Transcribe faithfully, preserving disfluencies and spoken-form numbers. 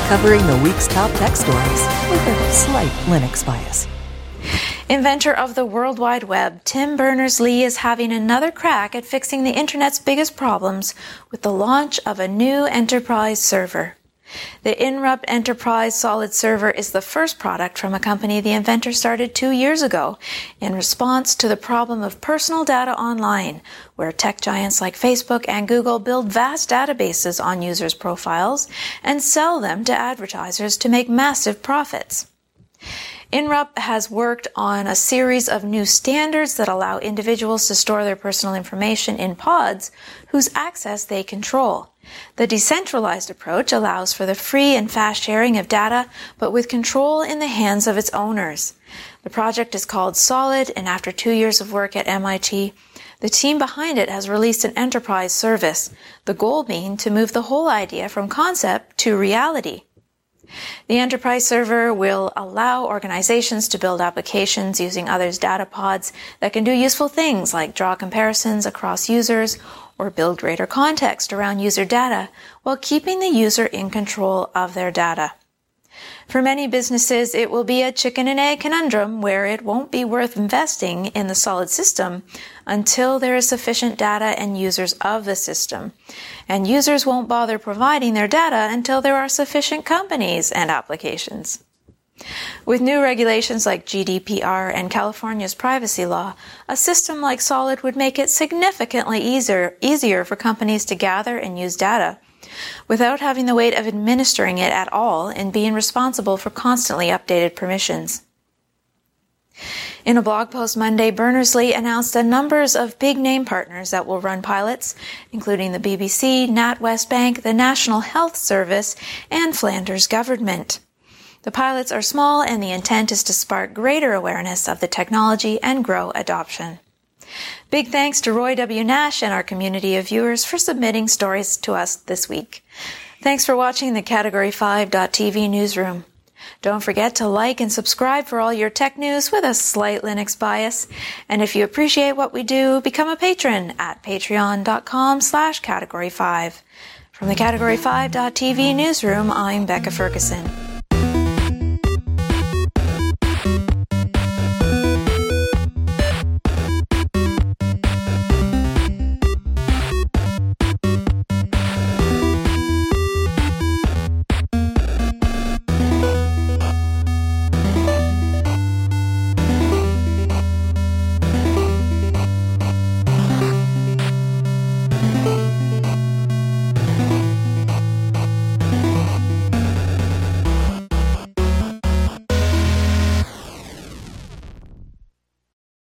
covering the week's top tech stories with a slight Linux bias. Inventor of the World Wide Web, Tim Berners-Lee is having another crack at fixing the Internet's biggest problems with the launch of a new enterprise server. The Inrupt Enterprise Solid Server is the first product from a company the inventor started two years ago in response to the problem of personal data online, where tech giants like Facebook and Google build vast databases on users' profiles and sell them to advertisers to make massive profits. Inrupt has worked on a series of new standards that allow individuals to store their personal information in pods whose access they control. The decentralized approach allows for the free and fast sharing of data, but with control in the hands of its owners. The project is called Solid, and after two years of work at M I T, the team behind it has released an enterprise service, the goal being to move the whole idea from concept to reality. The enterprise server will allow organizations to build applications using others' data pods that can do useful things like draw comparisons across users or build greater context around user data while keeping the user in control of their data. For many businesses, it will be a chicken and egg conundrum where it won't be worth investing in the solid system until there is sufficient data and users of the system. And users won't bother providing their data until there are sufficient companies and applications. With new regulations like G D P R and California's privacy law, a system like Solid would make it significantly easier, easier for companies to gather and use data without having the weight of administering it at all and being responsible for constantly updated permissions. In a blog post Monday, Berners-Lee announced a number of big name partners that will run pilots, including the B B C, NatWest Bank, the National Health Service, and Flanders Government. The pilots are small, and the intent is to spark greater awareness of the technology and grow adoption. Big thanks to Roy W. Nash and our community of viewers for submitting stories to us this week. Thanks for watching the Category five dot T V newsroom. Don't forget to like and subscribe for all your tech news with a slight Linux bias. And if you appreciate what we do, become a patron at patreon dot com slash category five. From the Category five dot T V newsroom, I'm Becca Ferguson.